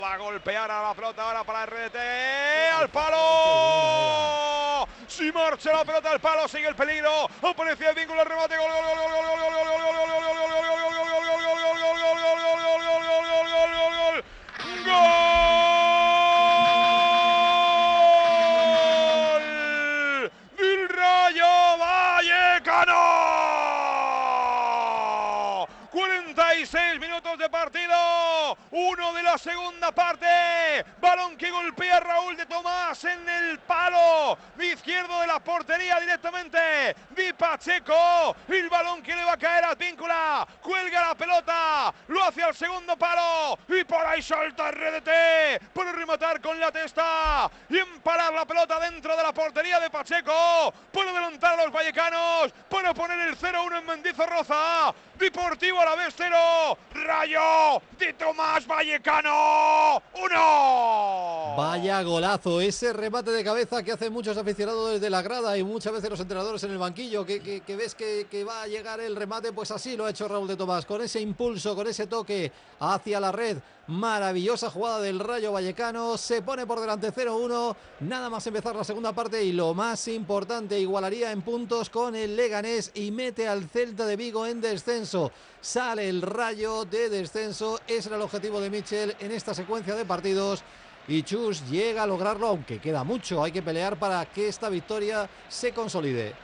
Va a golpear a la pelota ahora para RDT. ¡Al palo! Si marcha la pelota al palo, sigue el peligro. Aparece el vínculo, el remate. Gol, gol, gol, gol, gol, gol, gol, gol, gol, gol, gol, gol, gol del Rayo Vallecano. 46 minutos de partido, 1 de la segunda parte. Balón que golpea Raúl de Tomás en el palo izquierdo de la portería directamente Di Pacheco. El balón que le va a caer a Advíncula, cuelga la pelota, lo hace al segundo palo y por ahí salta RDT para rematar con la testa y empalar la pelota dentro de la portería de Pacheco, para adelantar a los vallecanos, para poner el 0-1 en Mendizorroza. Deportivo Alavés 0, Rayo de Tomás Vallecano 1. Vaya golazo, ese remate de cabeza que hacen muchos aficionados desde la grada y muchas veces los entrenadores en el banquillo, que ves que va a llegar el remate, pues así lo ha hecho Raúl de Tomás, con ese impulso, con ese toque hacia la red. Maravillosa jugada del Rayo Vallecano, se pone por delante 0-1, nada más empezar la segunda parte y lo más importante, igualaría en puntos con el Leganés y mete al Celta de Vigo en descenso. Sale el Rayo de descenso, ese era el objetivo de Michel en esta secuencia de partidos y Chus llega a lograrlo, aunque queda mucho, hay que pelear para que esta victoria se consolide.